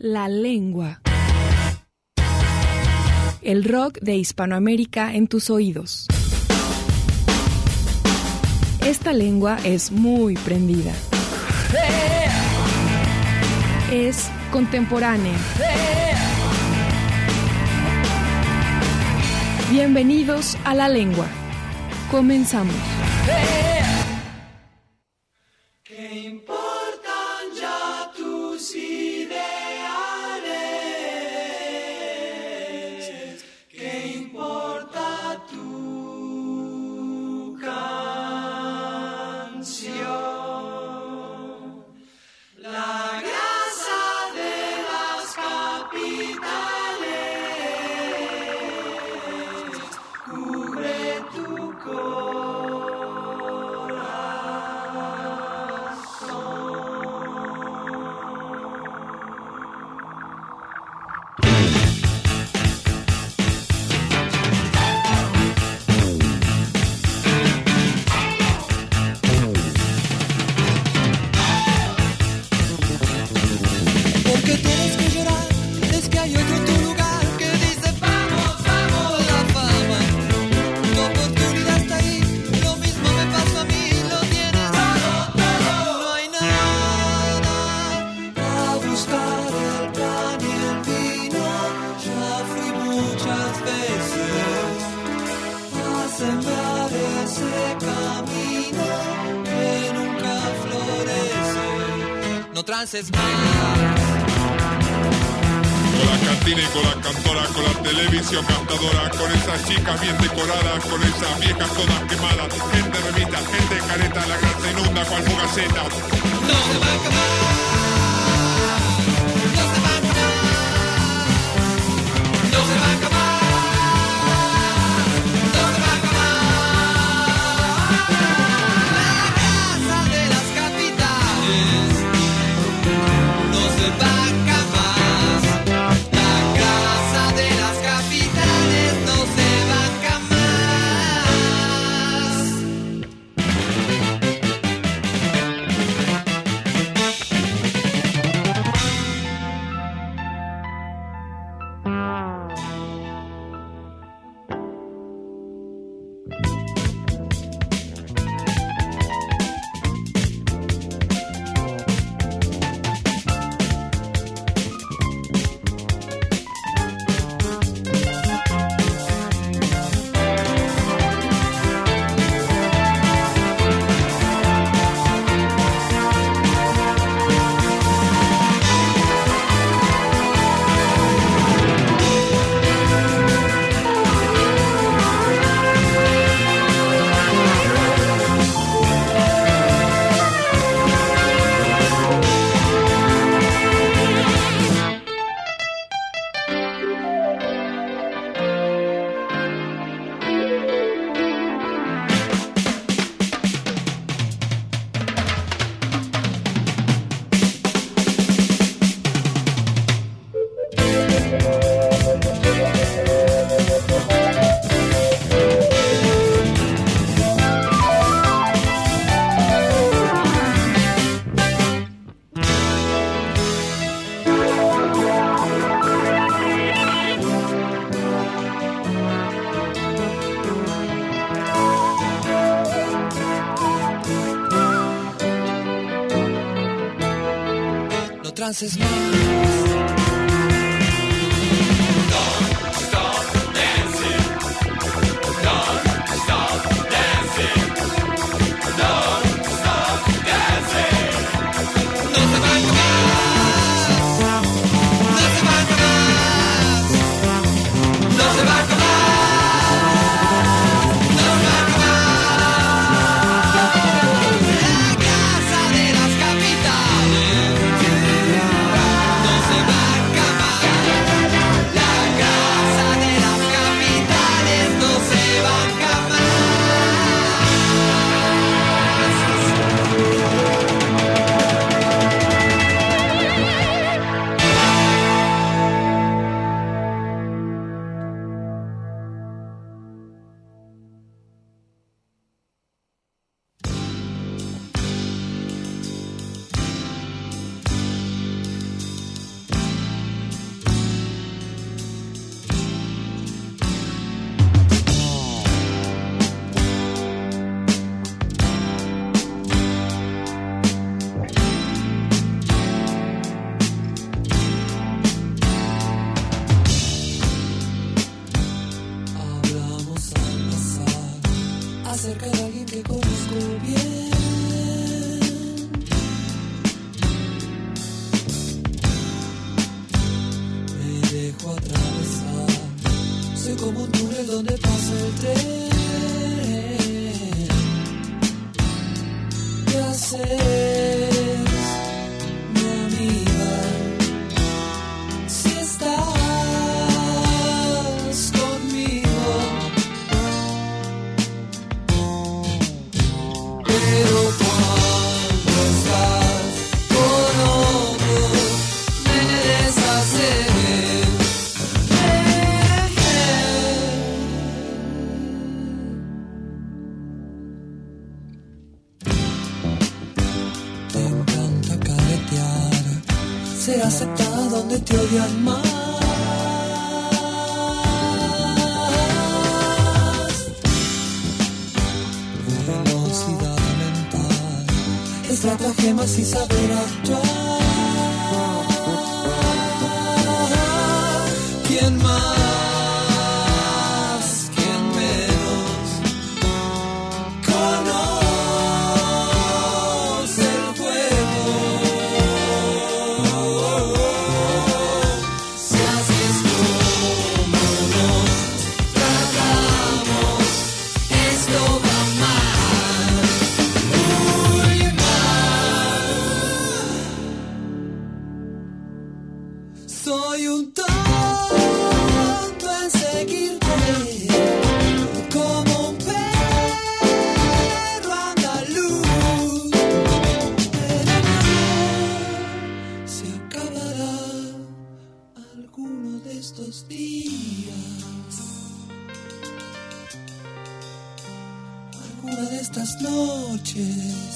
La lengua. El rock de Hispanoamérica en tus oídos. Esta lengua es muy prendida. Es contemporánea. Bienvenidos a La Lengua. Comenzamos. ¿Qué importan ya tus ideales? ¿Qué importa tu canción? La grasa de las capitales cubre tu Porque tienes que llorar, es que hay otro en tu lugar que dice vamos, vamos, la fama. Tu oportunidad está ahí, lo mismo me pasó a mí, lo tienes todo, todo. No hay nada a buscar el pan y el vino. Ya fui muchas veces a sembrar ese camino que nunca florece. No trances más. Con la cantina y con la cantora, con la televisión cantadora, con esas chicas bien decoradas, con esas viejas todas quemadas, gente remita, gente careta, la grasa inunda cual fugaceta. No se va a acabar, no se va a acabar, no se va a acabar, no se va a acabar. La casa de las capitales no se va a acabar. Trances más. Se va a como un túnel donde pasa el tren. ¿Qué haces, mi amiga? Si estás conmigo, pero cuando estás con otros me deshaces. Ser aceptada donde te odian más. Velocidad mental, estratagemas y saber actuar. ¿Quién más? ¿Quién menos? Conoce el juego. Soy un tonto en seguirte, como un perro andaluz. Pero se acabará alguno de estos días, alguna de estas noches.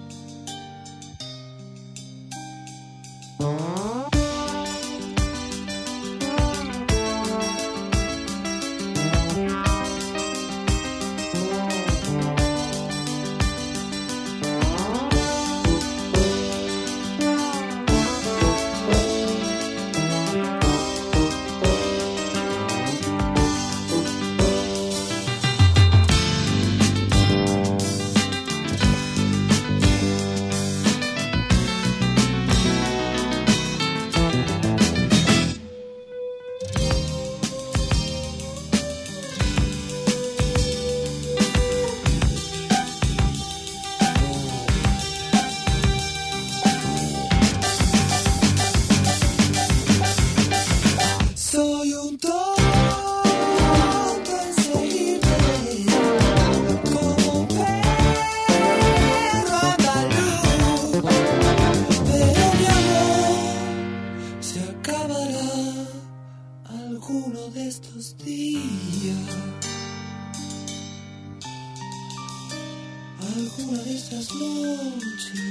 Alguna de estas noches.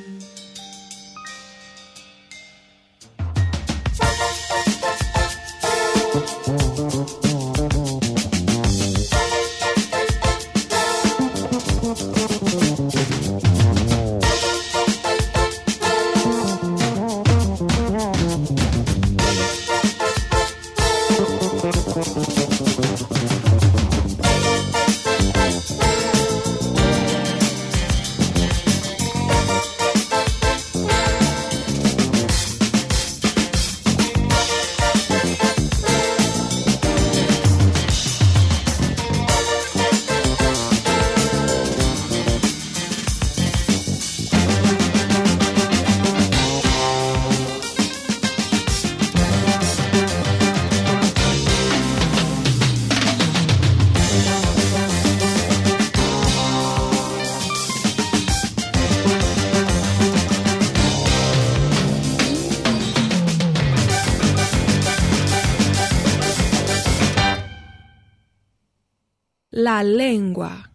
La lengua.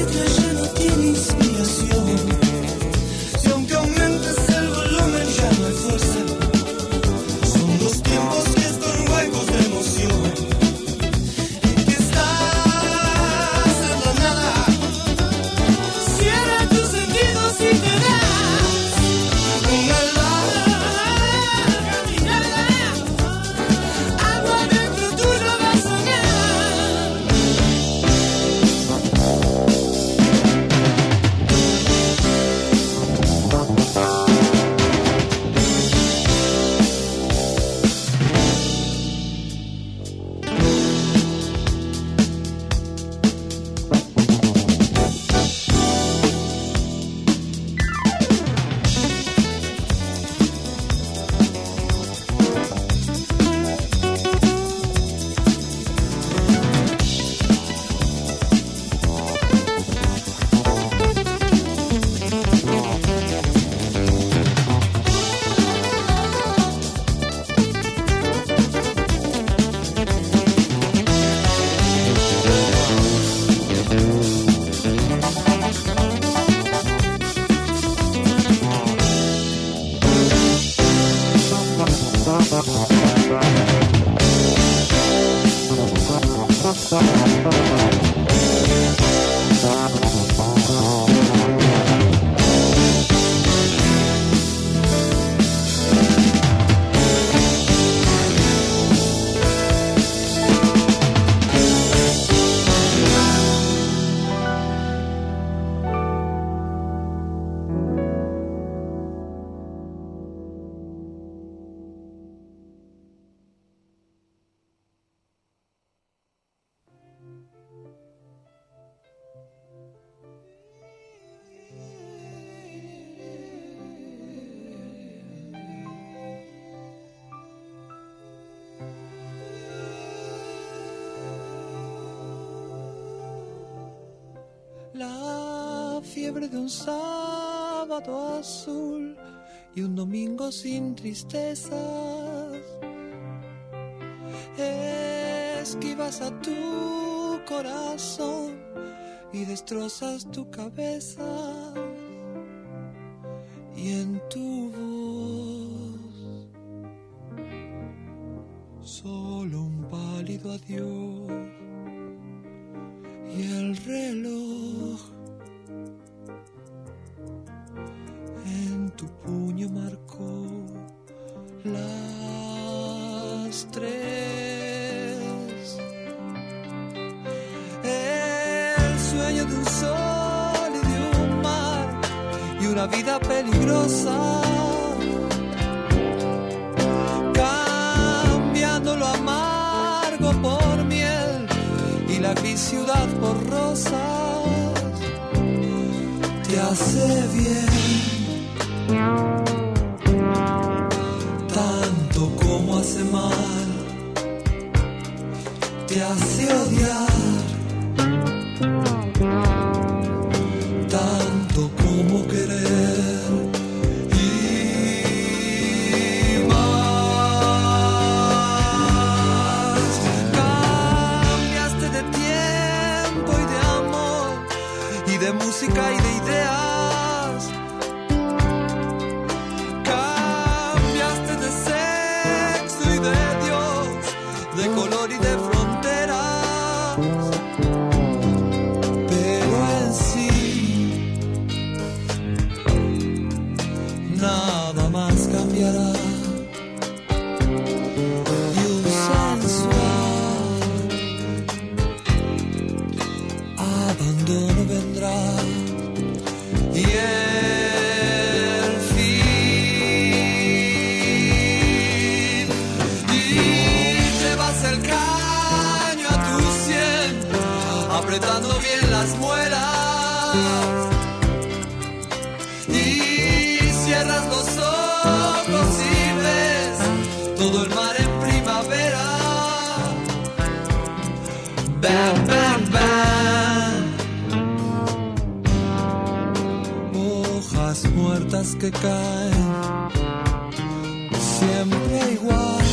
letra ya no tiene inspiración. Si aunque aumentes el volumen ya no hay fuerza. Son los tiempos que están huecos de emoción. ¿En qué estás en la nada? Cierra tus sentidos y te das una larga mirada. Algo adentro tuyo va a soñar. La fiebre de un sábado azul y un domingo sin tristezas. Esquivas a tu corazón y destrozas tu cabeza. Y en tu voz solo un pálido adiós. Y el reloj en tu puño marcó las 3. El sueño de un sol y de un mar y una vida peligrosa, cambiando lo amargo por miel y la gris ciudad por rosas. Te hace bien tanto como hace mal. Te hace odiar tanto como querer. Y más cambiaste de tiempo y de amor y de música y de ideas. Cambiaste de sexo y de Dios, de color y de fronteras. Pero en sí nada más cambiará. Y un sensual abandono vendrá. Y el fin. Y llevas el caño a tu sien, apretando bien las muelas. Y cierras los ojos y ves todo el mar en primavera. Bam, bam, bam. Hojas muertas que caen, siempre igual.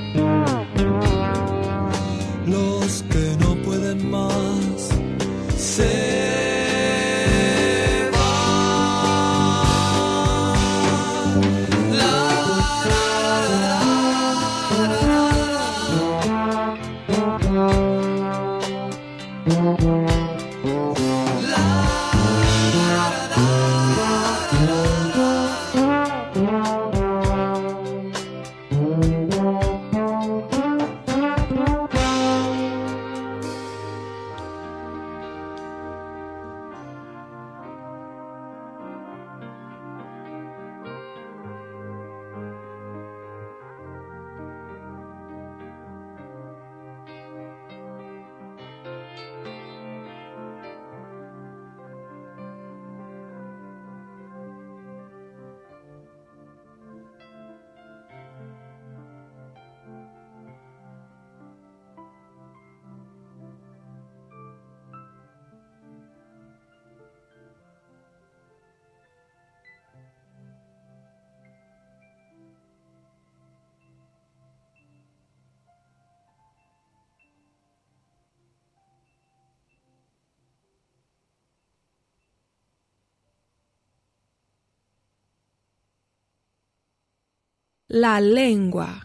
Los que no pueden más La lengua.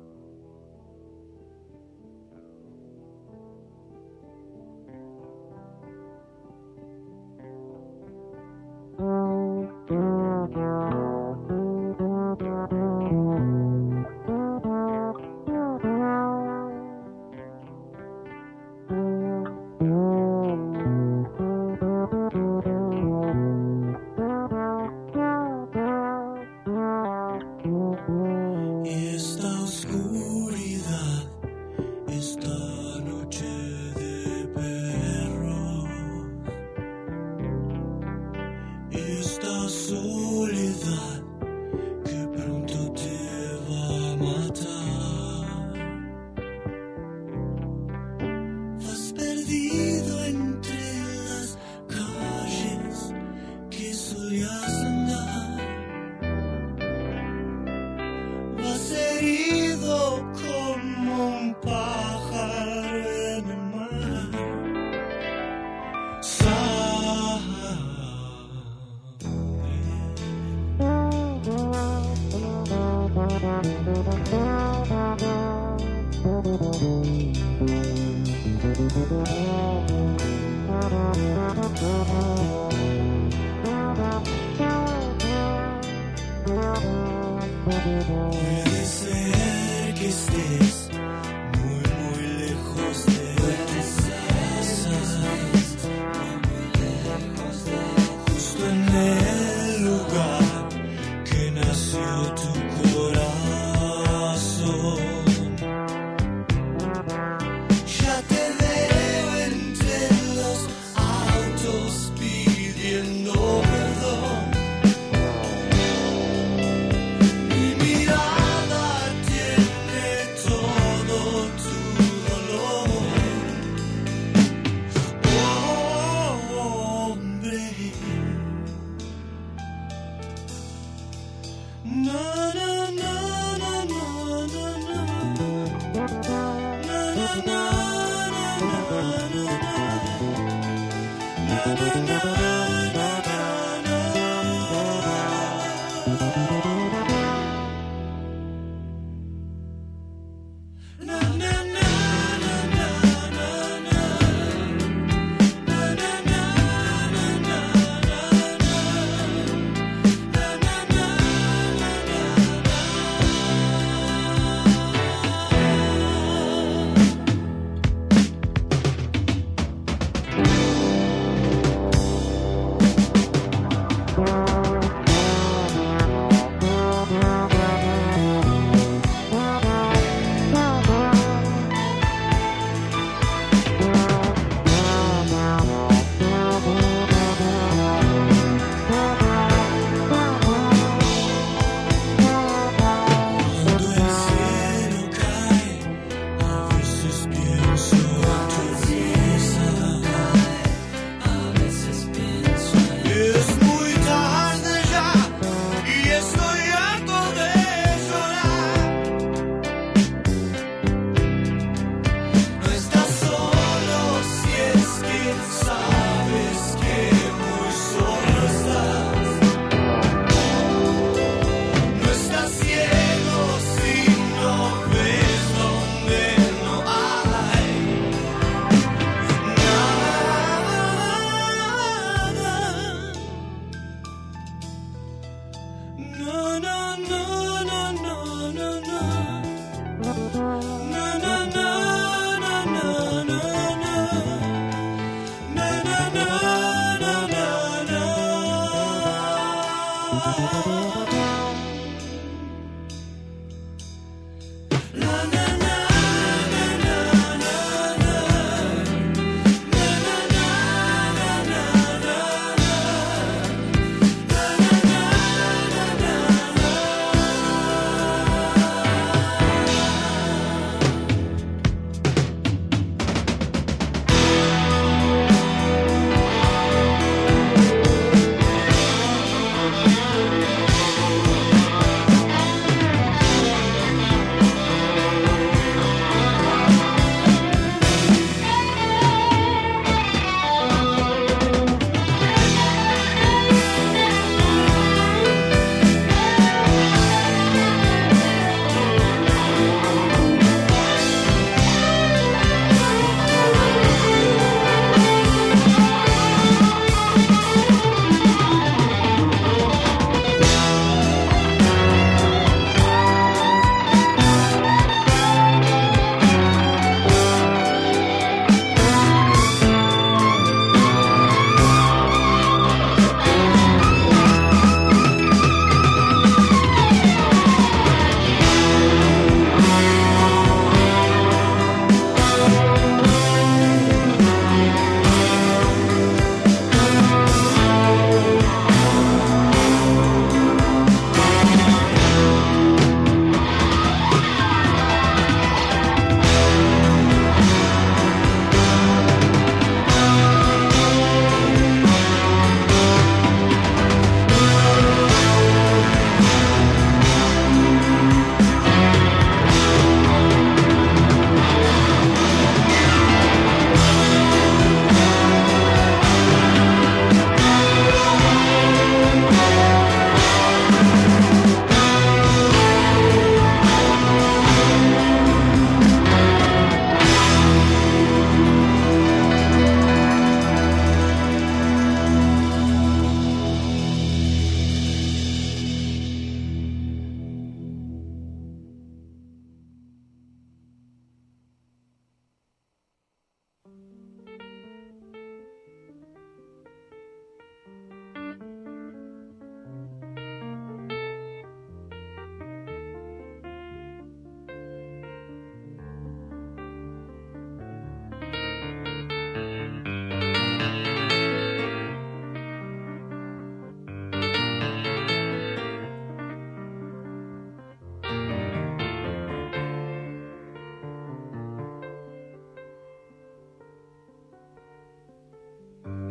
Puede ser que estés muy, muy lejos de casa, justo en el lugar que nació tu corazón. Ya te veo entre los autos pidiendo perdón.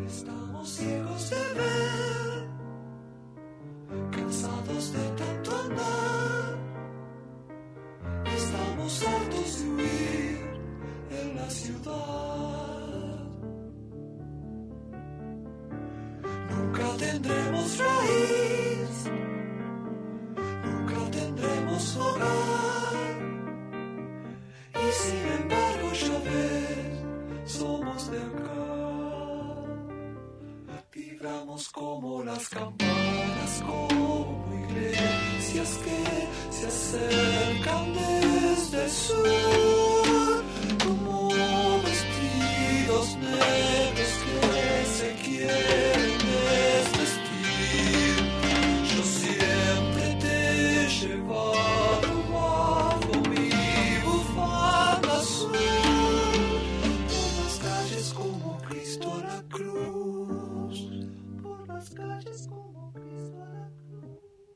Estamos ciegos de ver, cansados de tanto andar. Estamos hartos de huir en la ciudad. Nunca tendremos raíz, nunca tendremos hogar. Y sin embargo ya ves, somos de acá. Vibramos como las campanas, como iglesias que se acercan desde el sur, como vestidos negros que se quieren desvestir. Yo siempre te he llevado bajo mi bufanda azul, por las calles como Cristo a la cruz, por las calles como Cristo a la cruz.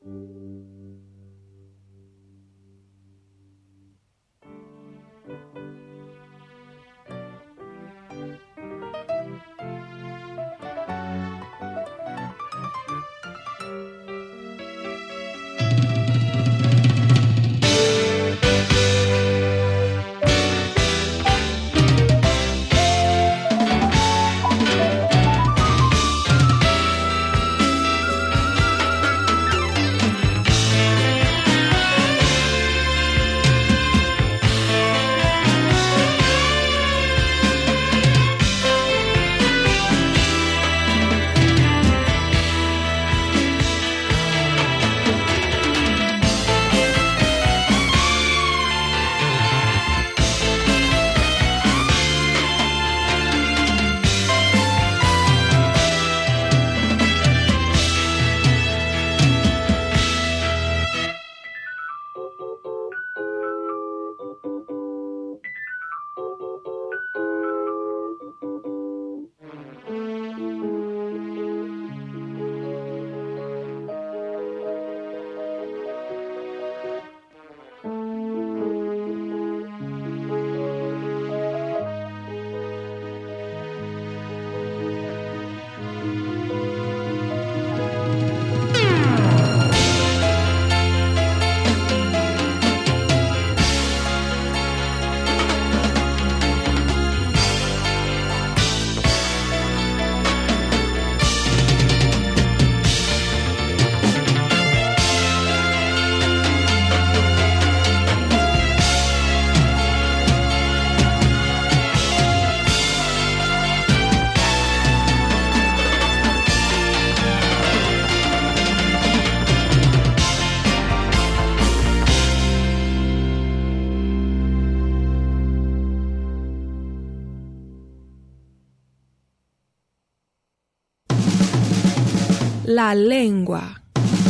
La lengua.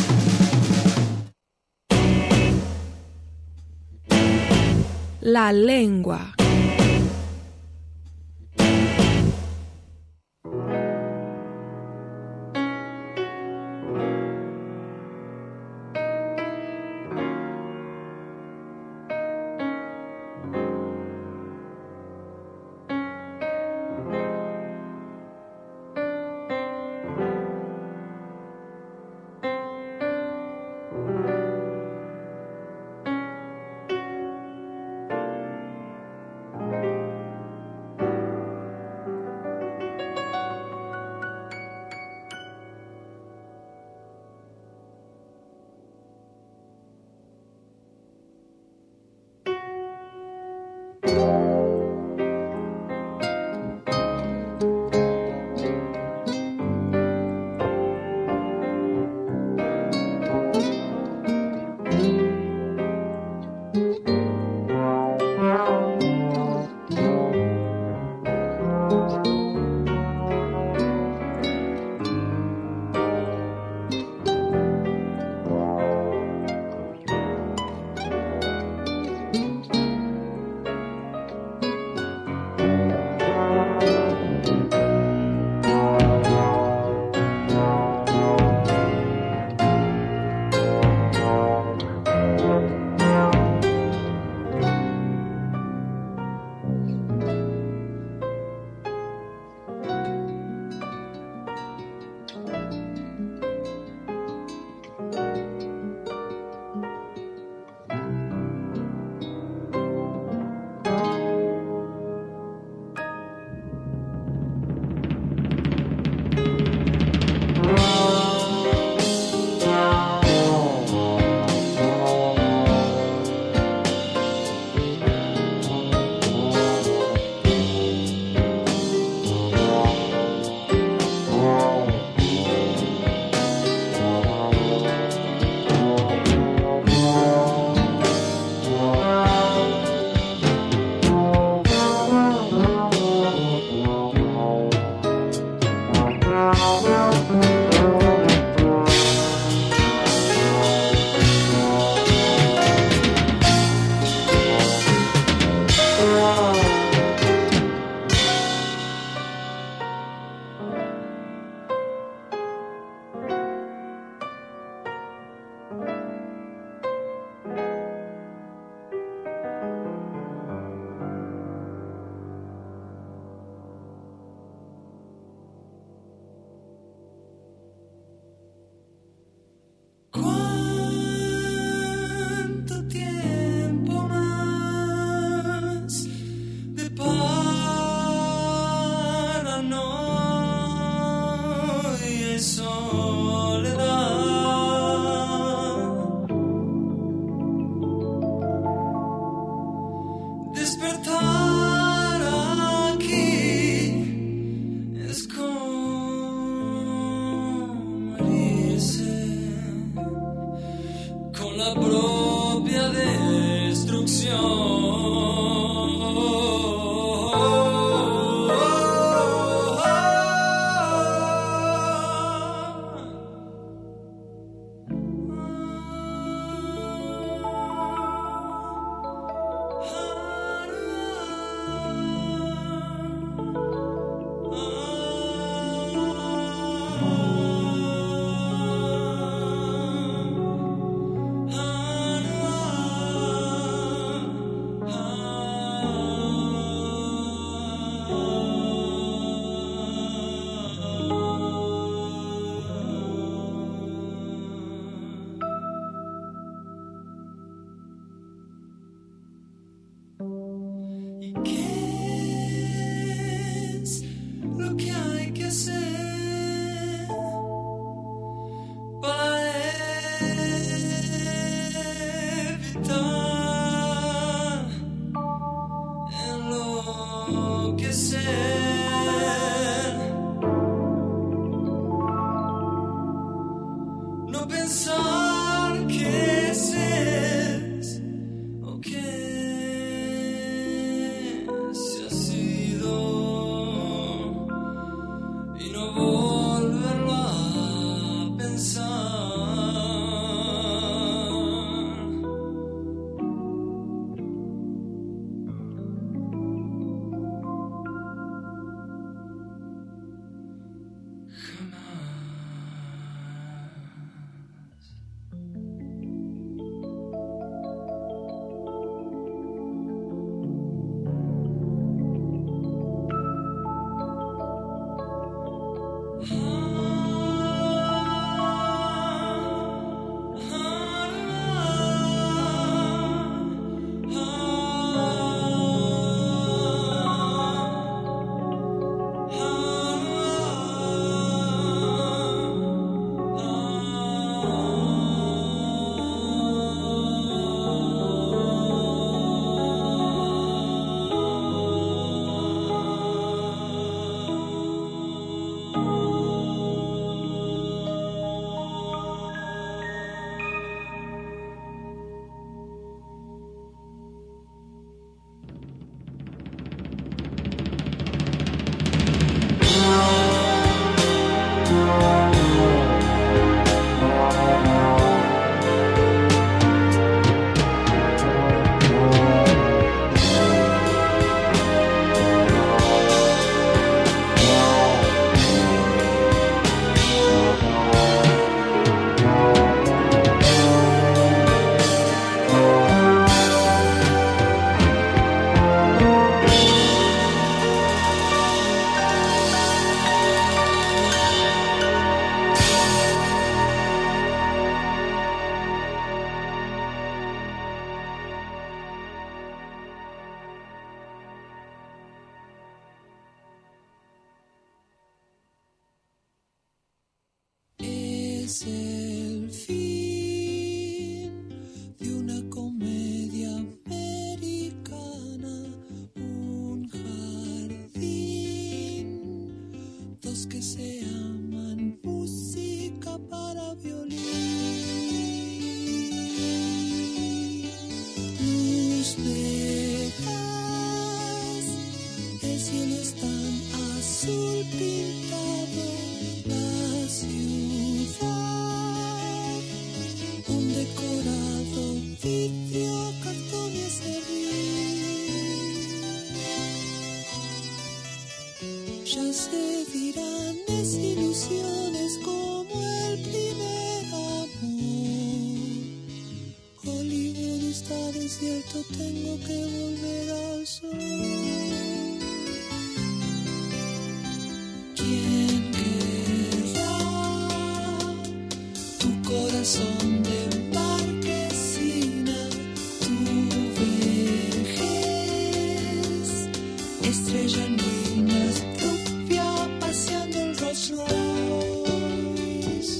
La lengua. Despertar aquí es como morirse con la propia destrucción. ¿Y qué es lo que hay que hacer para evitar enloquecer? No pensar que es o que se ha sido y no volverlo a pensar. Es el fin de una comedia americana, un jardín, dos que se aman, música para violín, luz de gas, el cielo es tan azul pintado, la ciudad, un decorado, vidrio, cartón y acerrín. Ya se dirán desilusiones como el primer amor. Hollywood está desierto, tengo que volver al sol. ¿Quién querrá tu corazón de marquesina, tu vejez, estrella en ruinas, rubia paseando el Rolls Royce?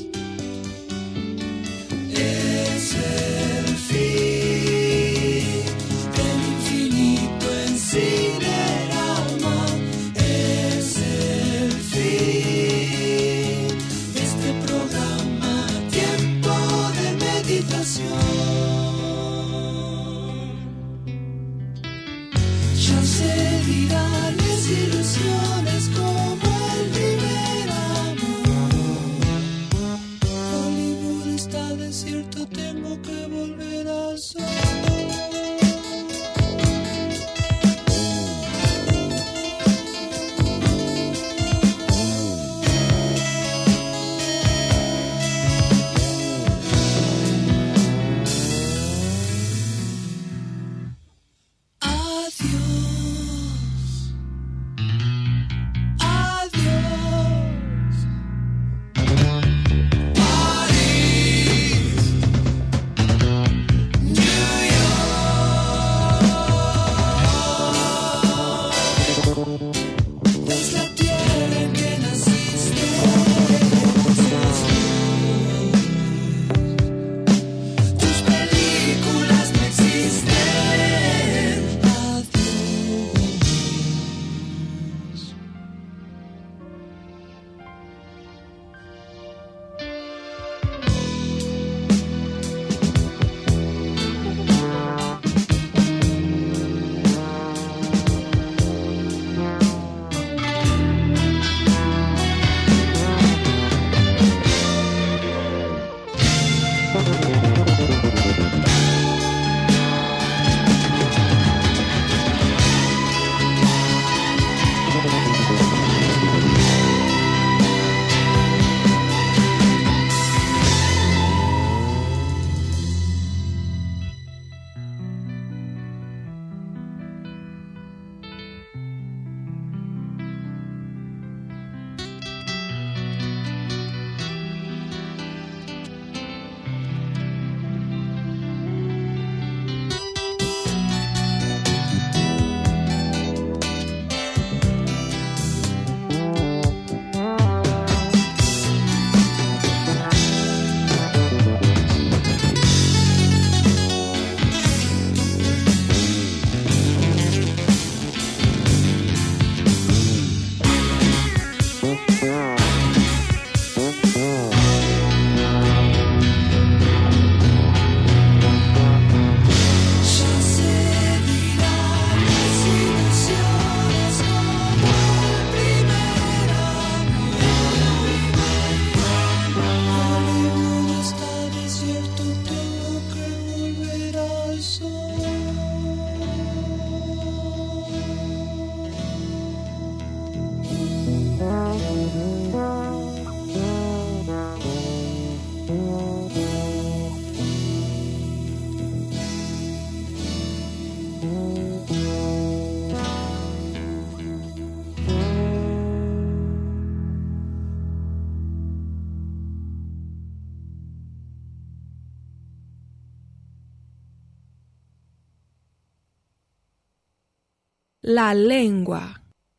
La lengua.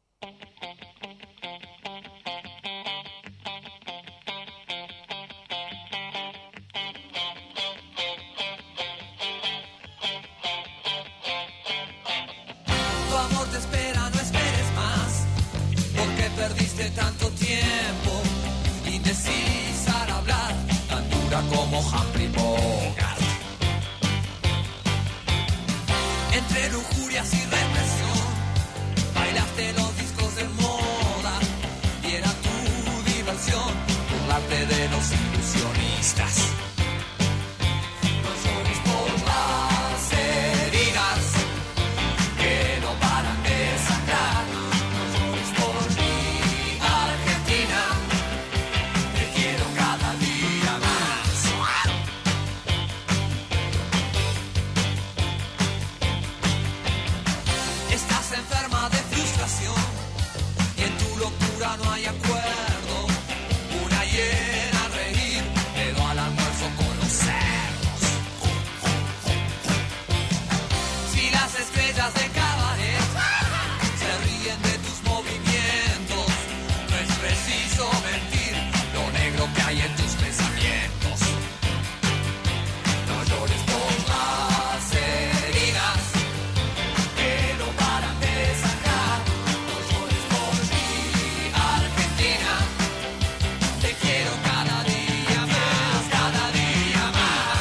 Tu amor te espera, no esperes más, porque perdiste tanto tiempo, indecisa al hablar, tan dura como Humphrey Bogart. Entre lujurias y represión, bailaste los discos de moda, y era tu diversión, burlarte de los ilusionistas. No llores por las heridas que no paran de sangrar. No llores por mi Argentina, te quiero cada día más. Estás enferma de frustración y en tu locura no hay acuerdo. Una hiena a reír, dedo al almuerzo con los cerdos. Si las estrellas de cabaret se ríen de tus movimientos, no es preciso mentir lo negro que hay en tus pensamientos. No llores por las heridas que no paran de sangrar. No llores por mi Argentina, te quiero cada día más, cada día más.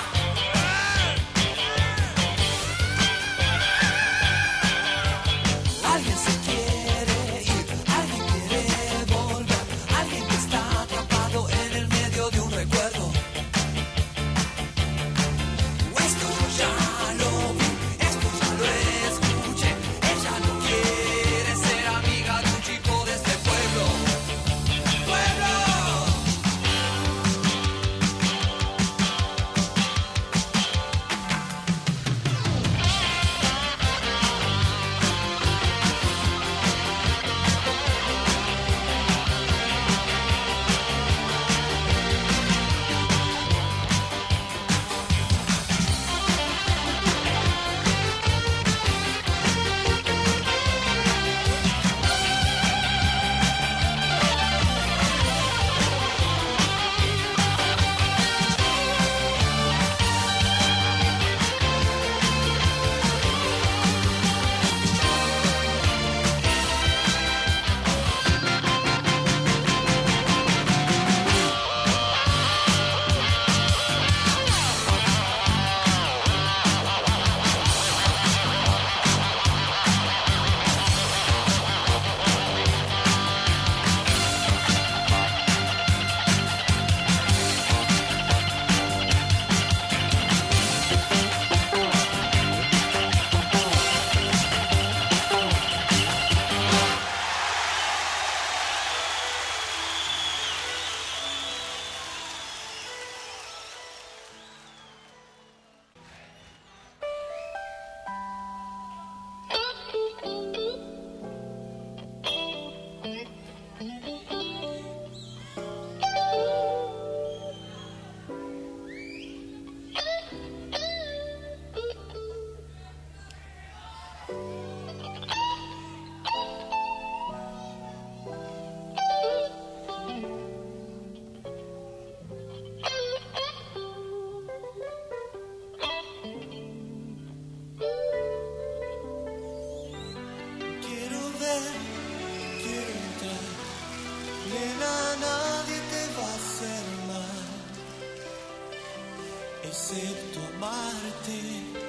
Alguien se quiere ir, alguien quiere volver, alguien que está atrapado en el medio de un recuerdo. Esto yo ya lo vi, esto ya lo escuché. Ella no quiere ser amiga de un chico de este pueblo. ¡Pueblo! Quiero ver, quiero entrar. Nena, nadie te va a hacer mal, excepto amarte.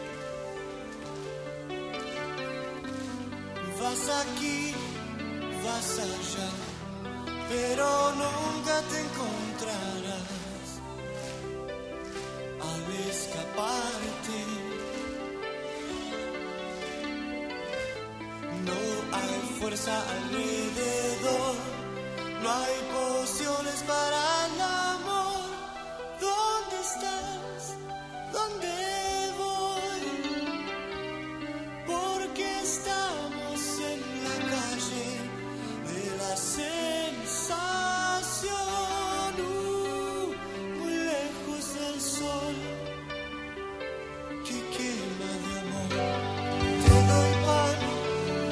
Vas aquí, vas allá, pero nunca te encontrarás al escaparte. No hay fuerza alrededor, no hay pociones para el amor. ¿Dónde estás? ¿Dónde voy? Porque estamos en la calle de la sensación, muy lejos del sol que quema de amor. Te doy pan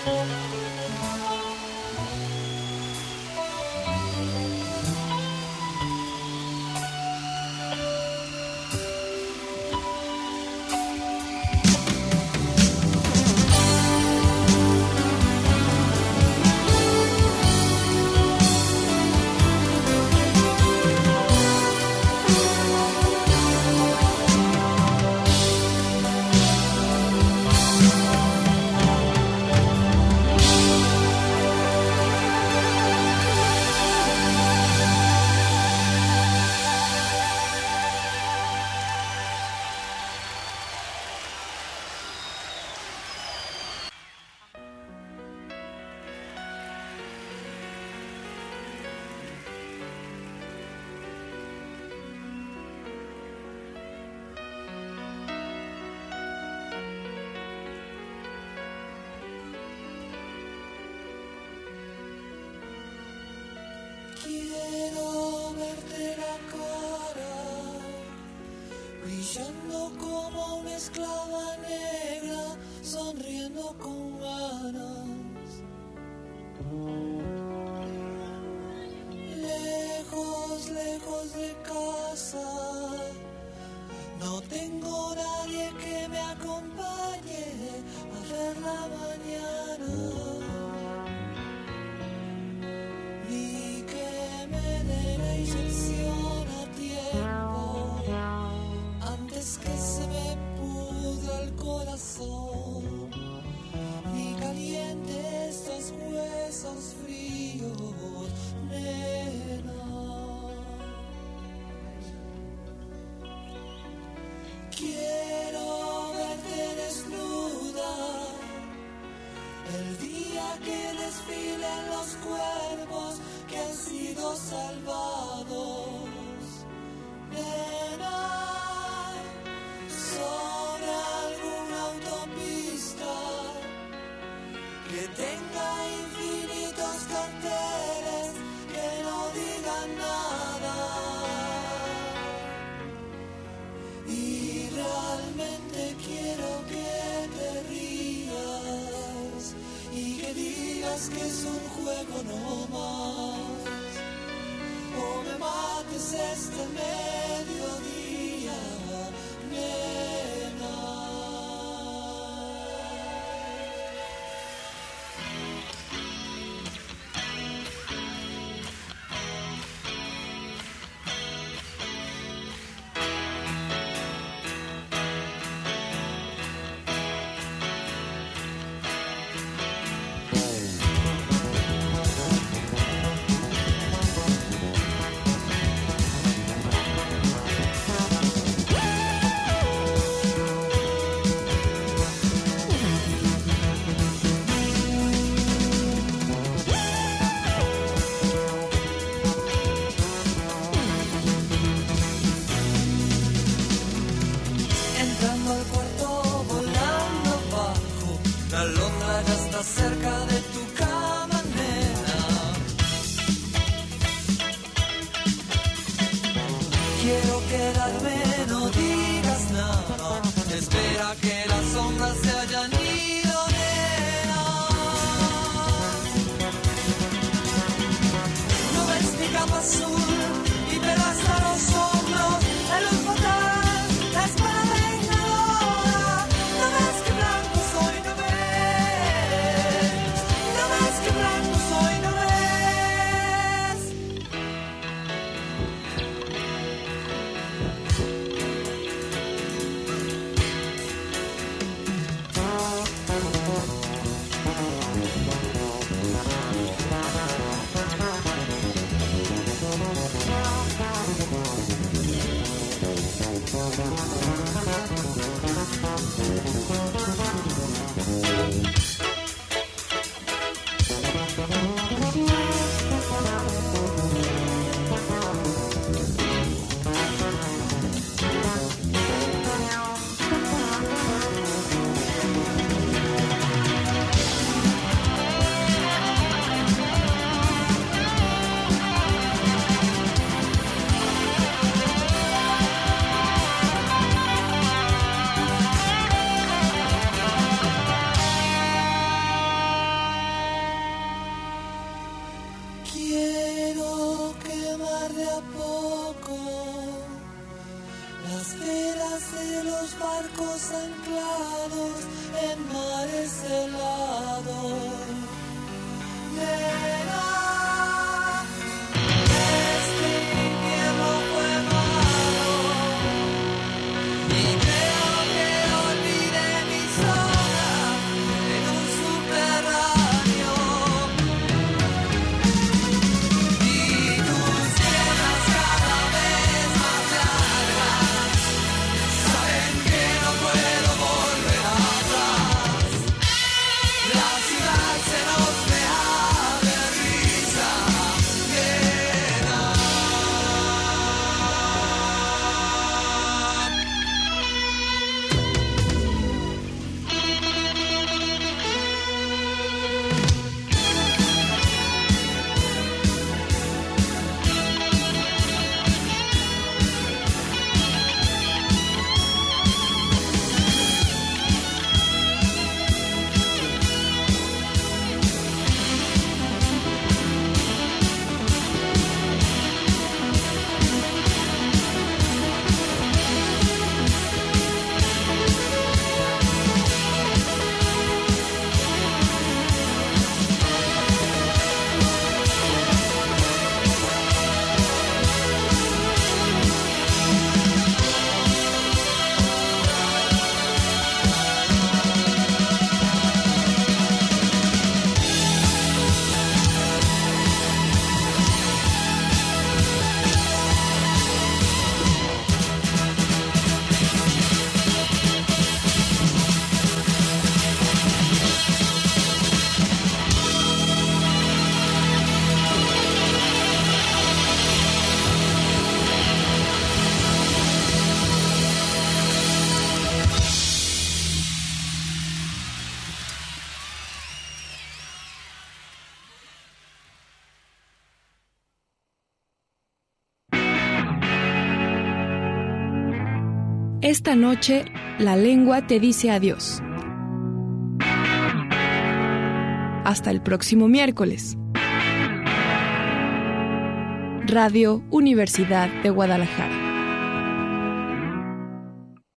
Quiero verte la cara, brillando como una esclava negra, sonriendo con ganas. Lejos, lejos de casa, no tengo nadie que me acompañe a ver la mañana. Antes que se me pudra el corazón y caliente estos huesos fríos, nena. Quiero verte desnuda el día que desfilen los cuerpos que han sido salvados. Nena, sobre alguna autopista que tenga infinitos carteles que no digan nada. Y realmente quiero que te rías y que digas que es un juego no más. O me mates este mediodía, nena. Cerca de tu cama, nena. Quiero quedarme, no digas nada. Espera que las sombras se hayan ido, nena. No ves mi capa azul y me hasta los hombros. El luz fatal, la espada vengadora. No ves que blanco soy, no ves. Que blanco soy, no ves. los barcos anclados en mares helados. Nena, este invierno fue malo y creo que olvidé mi zona en un subterráneo. Y tus piernas cada vez más largas saben que no puedo volver atrás. La ciudad se nos vea de risa, nena. Esta noche, la lengua te dice adiós. Hasta el próximo miércoles. Radio Universidad de Guadalajara.